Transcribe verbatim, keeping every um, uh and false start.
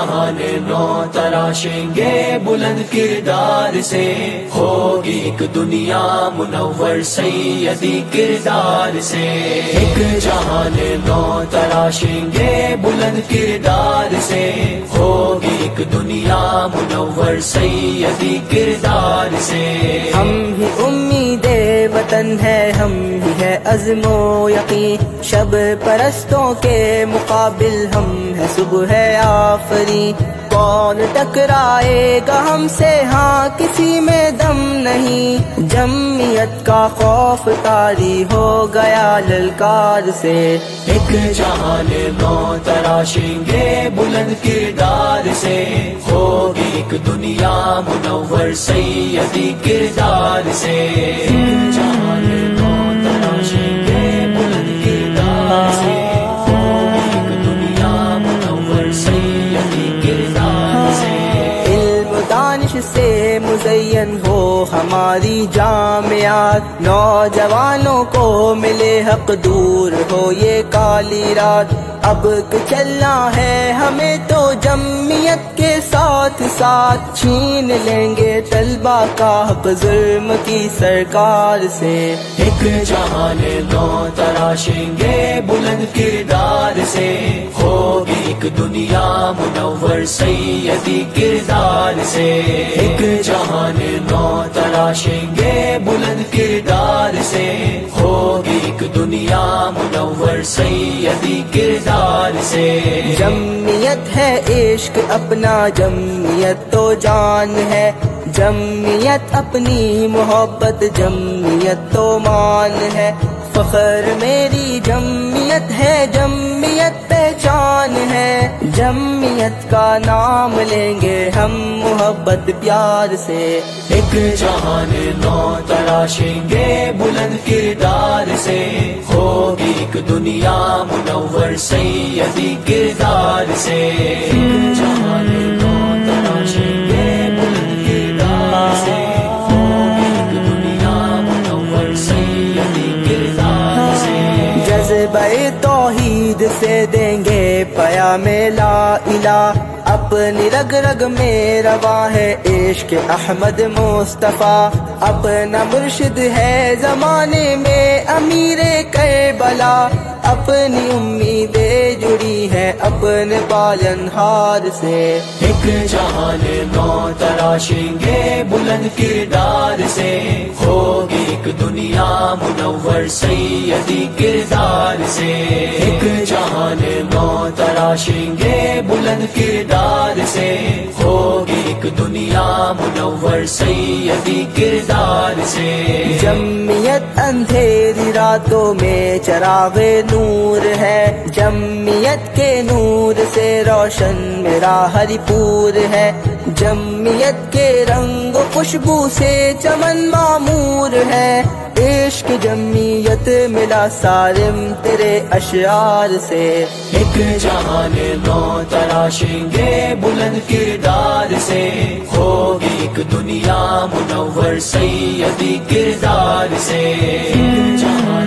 جہان نو تراشیں گے بلند کردار سے، ہوگی ایک دنیا منور سیدی کردار سے، ایک جہان نو تراشیں گے بلند کردار سے، ہوگی ایک دنیا منور سیدی کردار سے۔ ہم ہی امید وطن ہے، ہم ہی ہے عزم و یقین، شب پرستوں کے مقابل ہم ہے صبح آفری، کون ٹکرائے گا ہم سے، ہاں کسی میں دم نہیں، جمعیت کا خوف طاری ہو گیا للکار سے، ایک جہان نو تراشیں گے بلند کردار سے، ہوگی ایک دنیا منور سیدی کردار سے، ایک جہان نو تراشیں گے بلند کردار سے، ہوگی ایک دنیا منور سیدی کردار سے۔ علم و دانش سے مزین ہو ہماری جامعات، نوجوانوں کو ملے حق، دور ہو یہ کالی رات، اب چلنا ہے ہمیں تو جمعیت کے ساتھ ساتھ، چھین لیں گے طلبہ کا حق ظلم کی سرکار سے، ایک جہان نو تراشیں گے بلند کردار سے، ہوگی ایک دنیا منور سیدی کردار سے، ایک جہان نو تراشیں گے بلند کردار سے، ہوگی ایک دنیا منور سیدی کردار سے۔ جمعیت ہے عشق اپنا، جمعیت تو جان ہے، جمعیت اپنی محبت، جمعیت تو مان ہے، فخر میری جمعیت ہے، جمعیت پہچان ہے، جمعیت کا نام لیں گے ہم محبت پیار سے، ایک جہان نو تراشیں گے بلند کردار سے، ہوگی ایک دنیا منور سیدی کردار سے، ایک جہان نو تراشیں گے بلند کردار سے، ہوگی ایک دنیا منور سیدی کردار سے۔ جذبہ توحید سے دیں گے پیام لا الہ، اپنی رگ رگ میں رواں ہے عشق احمد مصطفیٰ، اپنا مرشد ہے زمانے میں امیر کربلا، اپنی امیدیں جڑی ہے اپنے پالنہار سے، ایک جہان نو تراشیں گے بلند کردار سے، ہوگی ایک دنیا منور سیدی کردار سے، ایک جہان نو تراشیں گے بلند کردار سے، ہوگی ایک دنیا منور سیدی کردار سے۔ جمعیت اندھیری راتوں میں چراغ نور ہے، جمعیت کے نور سے روشن میرا ہری پور ہے، جمعیت کے رنگ و خوشبو سے چمن معمور ہے، عشق جمعیت ملا سالم تیرے اشعار سے، ایک جہان نو تراشیں گے بلند کردار سے، ہوگی ایک دنیا منور سیدی کردار سے، ایک جہان